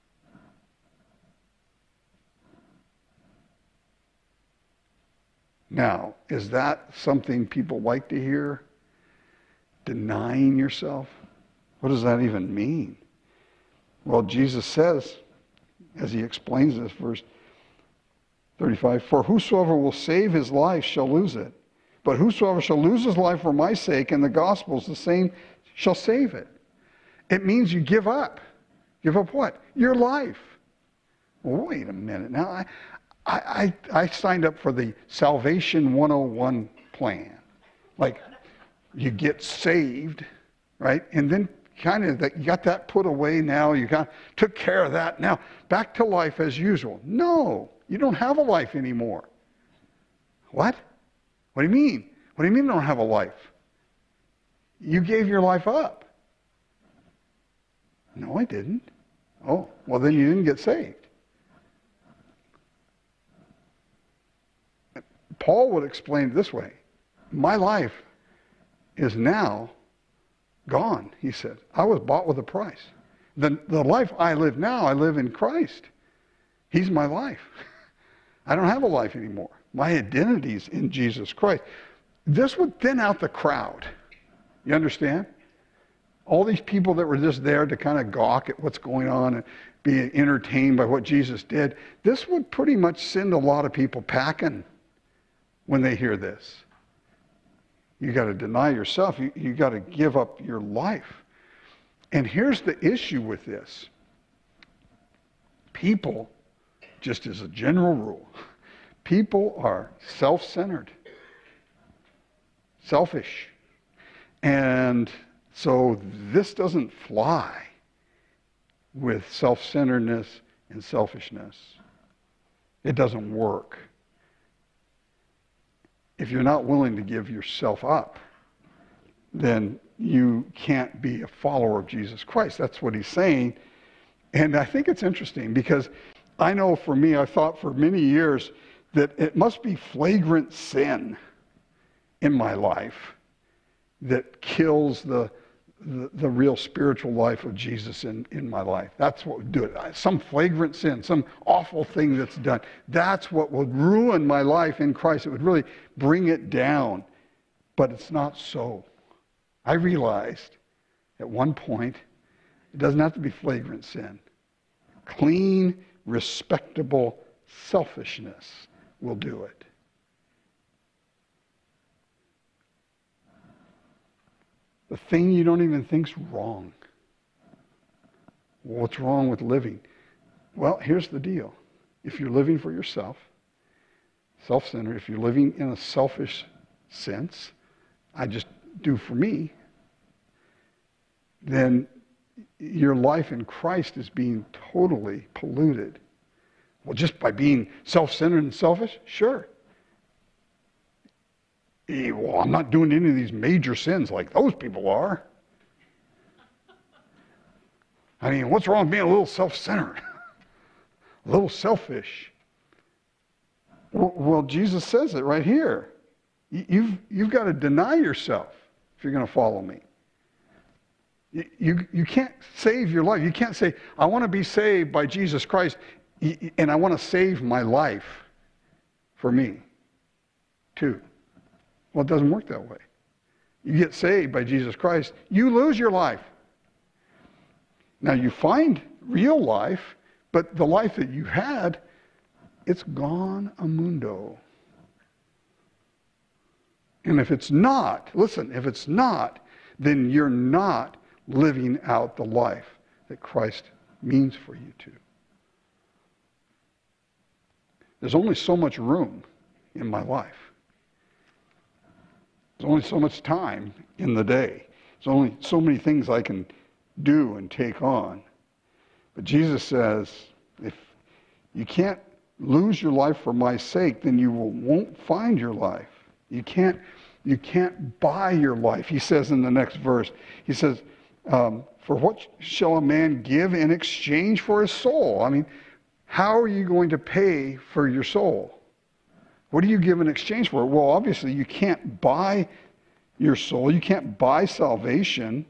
Now, is that something people like to hear? Denying yourself? What does that even mean? Well, Jesus says, as he explains this, verse thirty-five, for whosoever will save his life shall lose it. But whosoever shall lose his life for my sake and the gospel's, the same shall save it. It means you give up. Give up what? Your life. Well, wait a minute. Now, I, I, I signed up for the Salvation one oh one plan. Like, you get saved, right? And then kind of that you got that put away now. You got took care of that. Now, back to life as usual. No, you don't have a life anymore. What? What do you mean? What do you mean you don't have a life? You gave your life up. No, I didn't. Oh, well, then you didn't get saved. Paul would explain it this way. My life is now gone, he said. I was bought with a price. The, the life I live now, I live in Christ. He's my life. I don't have a life anymore. My identity's in Jesus Christ. This would thin out the crowd. You understand? All these people that were just there to kind of gawk at what's going on and be entertained by what Jesus did, this would pretty much send a lot of people packing when they hear this. You got to deny yourself. You, you got to give up your life. And here's the issue with this. People, just as a general rule, people are self-centered, selfish. And so this doesn't fly with self-centeredness and selfishness. It doesn't work. If you're not willing to give yourself up, then you can't be a follower of Jesus Christ. That's what he's saying. And I think it's interesting because I know for me, I thought for many years that it must be flagrant sin in my life that kills the, the, the real spiritual life of Jesus in, in my life. That's what would do it. Some flagrant sin, some awful thing that's done. That's what would ruin my life in Christ. It would really bring it down. But it's not so. I realized at one point, it doesn't have to be flagrant sin. Clean, respectable selfishness will do it. The thing you don't even think's wrong. What's wrong with living? Well, here's the deal. If you're living for yourself, self-centered, if you're living in a selfish sense, I just do for me, then your life in Christ is being totally polluted. Well, just by being self-centered and selfish? Sure. Well, I'm not doing any of these major sins like those people are. I mean, what's wrong with being a little self-centered? A little selfish? Well, well, Jesus says it right here. You've, you've got to deny yourself if you're going to follow me. You, you, you can't save your life. You can't say, I want to be saved by Jesus Christ, and I want to save my life for me, too. Well, it doesn't work that way. You get saved by Jesus Christ, you lose your life. Now, you find real life, but the life that you had, it's gone amundo. And if it's not, listen, if it's not, then you're not living out the life that Christ means for you to. There's only so much room in my life. There's only so much time in the day. There's only so many things I can do and take on. But Jesus says, if you can't lose your life for my sake, then you will, won't find your life. You can't, you can't buy your life. He says in the next verse, he says, Um, for what shall a man give in exchange for his soul? I mean, how are you going to pay for your soul? What do you give in exchange for it? Well, obviously, you can't buy your soul. You can't buy salvation.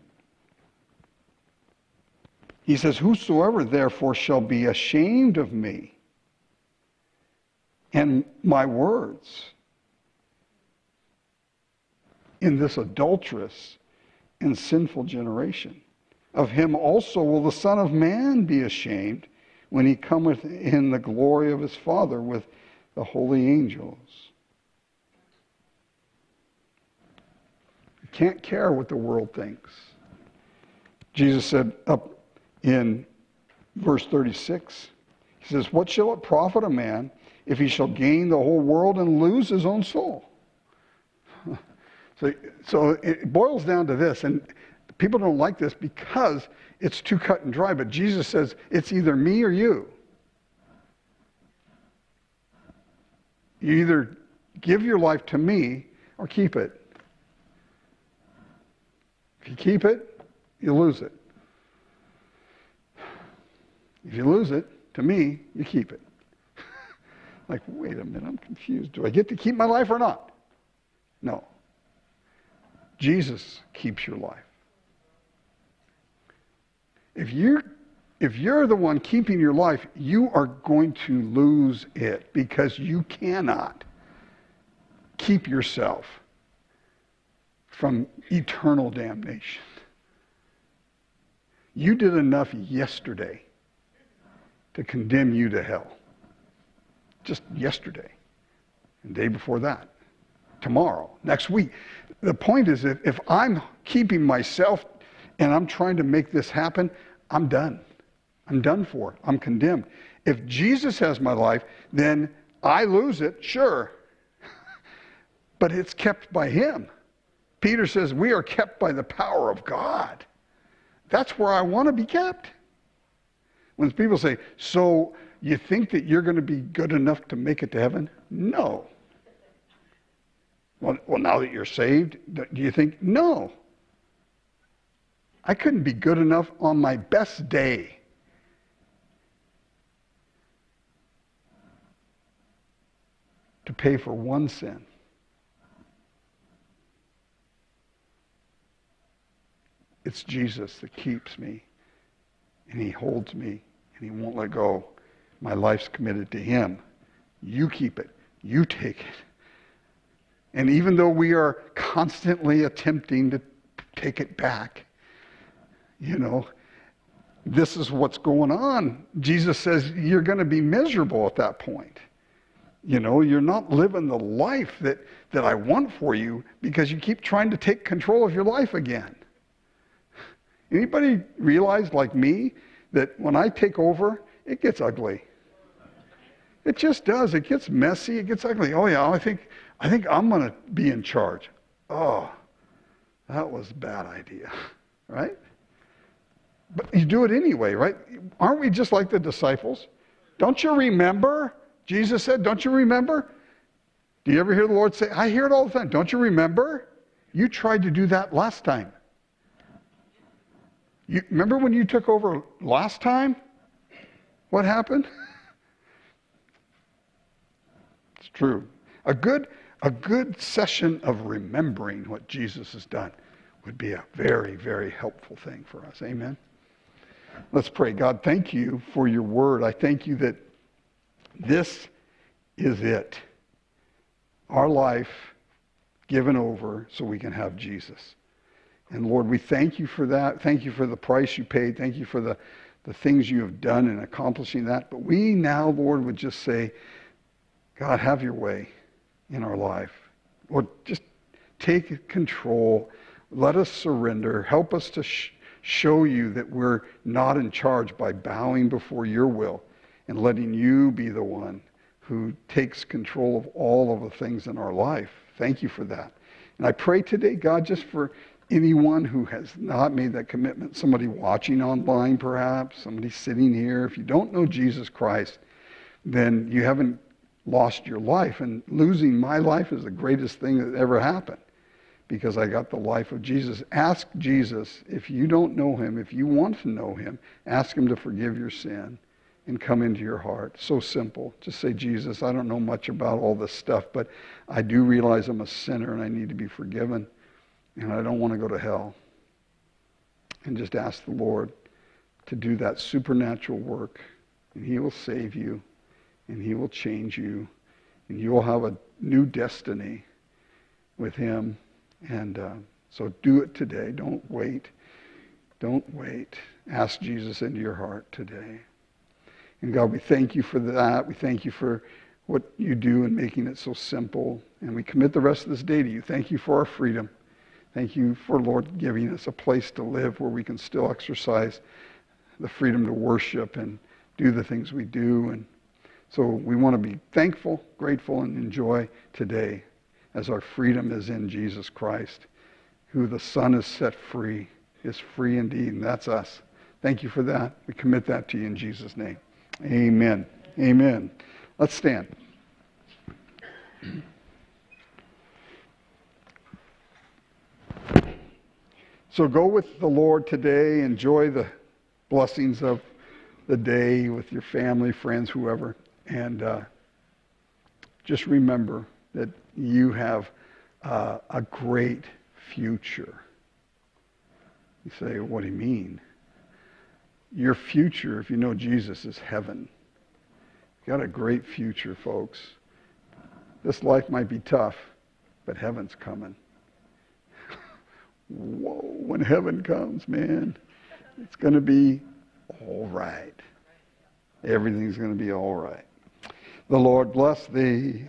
He says, whosoever therefore shall be ashamed of me and my words in this adulterous and sinful generation, of him also will the Son of Man be ashamed when he cometh in the glory of his Father with the holy angels. You can't care what the world thinks. Jesus said up in verse thirty-six, he says, what shall it profit a man if he shall gain the whole world and lose his own soul? So, so it boils down to this, and people don't like this because it's too cut and dry, but Jesus says it's either me or you. You either give your life to me or keep it. If you keep it, you lose it. If you lose it, to me, you keep it. Like, wait a minute, I'm confused. Do I get to keep my life or not? No. Jesus keeps your life. If you're, if you're the one keeping your life, you are going to lose it because you cannot keep yourself from eternal damnation. You did enough yesterday to condemn you to hell. Just yesterday. And the day before that. Tomorrow. Next week. The point is that if I'm keeping myself and I'm trying to make this happen, I'm done. I'm done for. I'm condemned. If Jesus has my life, then I lose it, sure. But it's kept by him. Peter says we are kept by the power of God. That's where I want to be kept. When people say, so you think that you're going to be good enough to make it to heaven? No. Well, well, now that you're saved, do you think? No. I couldn't be good enough on my best day. To pay for one sin. It's Jesus that keeps me, and he holds me, and he won't let go. My life's committed to him. You keep it. You take it. And even though we are constantly attempting to take it back, you know, this is what's going on. Jesus says you're going to be miserable at that point. You know, you're not living the life that, that I want for you because you keep trying to take control of your life again. Anybody realize, like me, that when I take over, it gets ugly? It just does. It gets messy. It gets ugly. Oh, yeah, I think, I think I'm going to be in charge. Oh, that was a bad idea, right? But you do it anyway, right? Aren't we just like the disciples? Don't you remember? Jesus said, don't you remember? Do you ever hear the Lord say, I hear it all the time. Don't you remember? You tried to do that last time. You remember when you took over last time? What happened? It's true. A good, a good session of remembering what Jesus has done would be a very, very helpful thing for us. Amen. Let's pray. God, thank you for your word. I thank you that this is it. Our life given over so we can have Jesus. And Lord, we thank you for that. Thank you for the price you paid. Thank you for the, the things you have done in accomplishing that. But we now, Lord, would just say, God, have your way in our life. Lord, just take control. Let us surrender. Help us to sh- show you that we're not in charge by bowing before your will and letting you be the one who takes control of all of the things in our life. Thank you for that. And I pray today, God, just for anyone who has not made that commitment, somebody watching online perhaps, somebody sitting here. If you don't know Jesus Christ, then you haven't lost your life. And losing my life is the greatest thing that ever happened. because I got the life of Jesus. Ask Jesus, if you don't know him, if you want to know him, ask him to forgive your sin and come into your heart. So simple. Just say, Jesus, I don't know much about all this stuff, but I do realize I'm a sinner and I need to be forgiven, and I don't want to go to hell. And just ask the Lord to do that supernatural work, and he will save you, and he will change you, and you will have a new destiny with him. And uh, so do it today. Don't wait. Don't wait. Ask Jesus into your heart today. And God, we thank you for that. We thank you for what you do in making it so simple. And we commit the rest of this day to you. Thank you for our freedom. Thank you for, Lord, giving us a place to live where we can still exercise the freedom to worship and do the things we do. And so we want to be thankful, grateful, and enjoy today as our freedom is in Jesus Christ, who the Son has set free, is free indeed, and that's us. Thank you for that. We commit that to you in Jesus' name. Amen. Amen. Let's stand. So go with the Lord today. Enjoy the blessings of the day with your family, friends, whoever. And uh, just remember that you have uh, a great future. You say, what do you mean? Your future, if you know Jesus, is heaven. You've got a great future, folks. This life might be tough, but heaven's coming. Whoa, when heaven comes, man, it's going to be all right. Everything's going to be all right. The Lord bless thee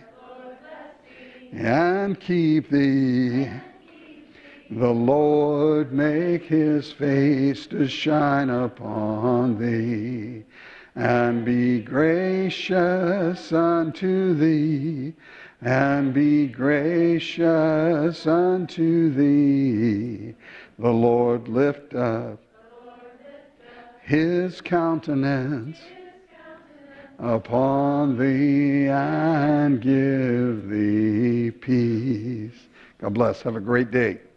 and keep thee. The Lord make his face to shine upon thee and be gracious unto thee, and be gracious unto thee. The Lord lift up his countenance upon thee and give thee peace. God bless. Have a great day.